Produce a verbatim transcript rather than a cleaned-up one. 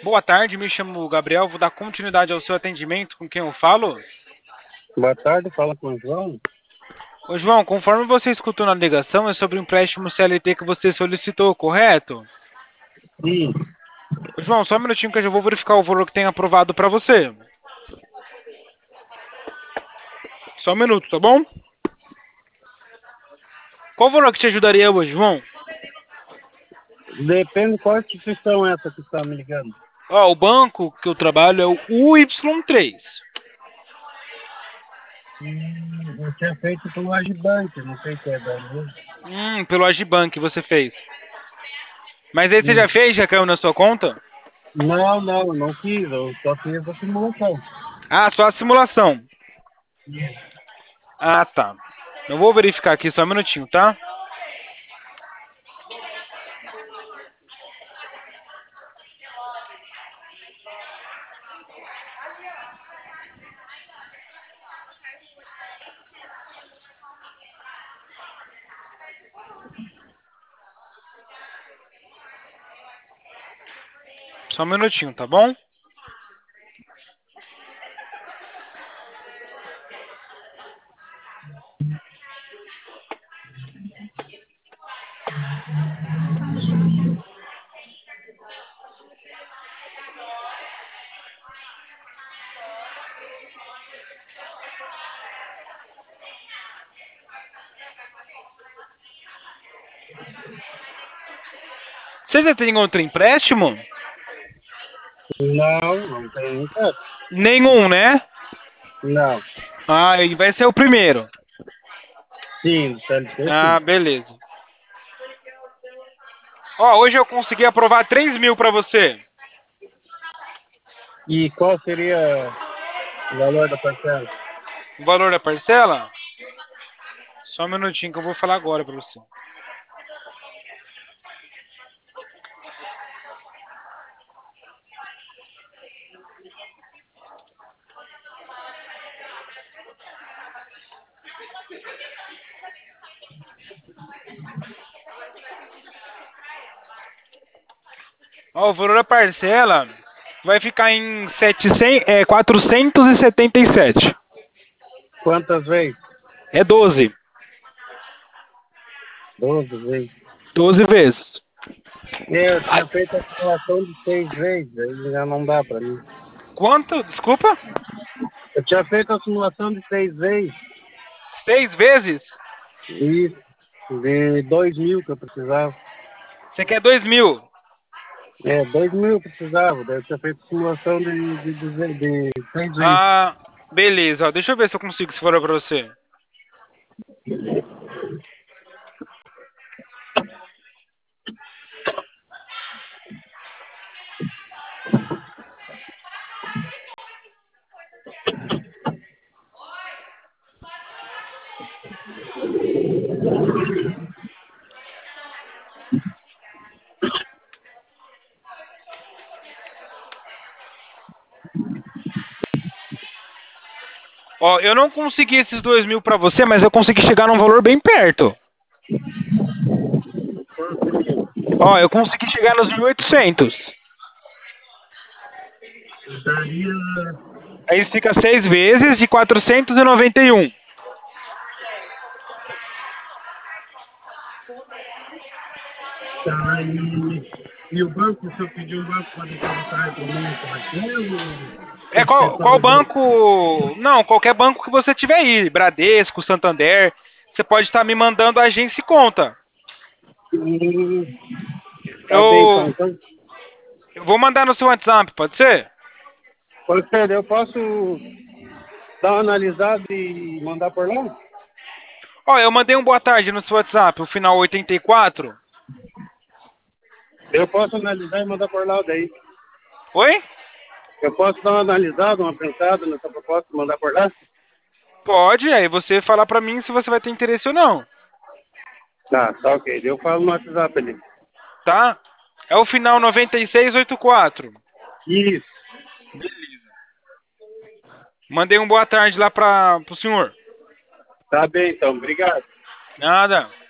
Boa tarde, me chamo Gabriel, vou dar continuidade ao seu atendimento, com quem eu falo? Boa tarde, fala com o João. Ô João, conforme você escutou na ligação, é sobre o empréstimo C L T que você solicitou, correto? Sim, Ô João, só um minutinho que eu já vou verificar o valor que tem aprovado para você. Só um minuto, tá bom? Qual o valor que te ajudaria hoje, João? depende qual instituição é essa que está me ligando. Ó, o banco que eu trabalho é o U Y três. Hum, eu tinha feito pelo Agibank, não sei se é da mesma. Hum, pelo Agibank você fez. Mas aí você já Hum. fez, já caiu na sua conta? Não, não, não fiz, eu só fiz a simulação. Ah, só a simulação. Ah, tá. Eu vou verificar aqui só um minutinho, tá? Só um minutinho, tá bom? Você já tem outro empréstimo? Não, não tem empréstimo. Nenhum, né? Não. Ah, e vai ser o primeiro. Sim, do C L T, Ah, sim. beleza. Ó, hoje eu consegui aprovar três mil pra você. E qual seria o valor da parcela? O valor da parcela? Só um minutinho que eu vou falar agora pra você. Ó, o valor da parcela vai ficar em setecentos, é, quatrocentos e setenta e sete. Quantas vezes? É doze. Doze vezes. doze vezes. É, eu Ah, tinha feito a simulação de seis vezes, aí já não dá pra mim. quanto? Desculpa? Eu tinha feito a simulação de seis vezes. Seis vezes? Isso, de dois mil que eu precisava. Você quer dois mil? É, dois mil eu precisava, daí eu tinha feito simulação de, de, de, de seis vezes. Ah, beleza. Ó, deixa eu ver se eu consigo esse valor pra você. Ó, eu não consegui esses dois mil pra você, mas eu consegui chegar num valor bem perto. Ó, eu consegui chegar nos mil e oitocentos. Daria, Aí fica seis vezes de quatrocentos e noventa e um. tá, e, e o banco, se eu pedir um banco para depositar para mim, pode ser ou É tem que ser qual, só qual o banco? banco? Não, qualquer banco que você tiver aí. Bradesco, Santander. Você pode estar me mandando a agência e conta. Hum, tá bem, então. Eu, Então, eu vou mandar no seu WhatsApp, pode ser? pode ser, eu posso dar uma analisada e mandar por lá? Ó, eu mandei um boa tarde no seu WhatsApp, o final oitenta e quatro. Eu posso analisar e mandar por lá daí. Oi? Eu posso dar uma analisada, uma pensada nessa proposta e mandar por lá? Pode, aí você falar pra mim se você vai ter interesse ou não, Tá, tá ok. Eu falo no WhatsApp ali. tá? É o final noventa e seis oitenta e quatro. Isso. Mandei um boa tarde lá para o senhor. Tá bem, então. Obrigado. Nada.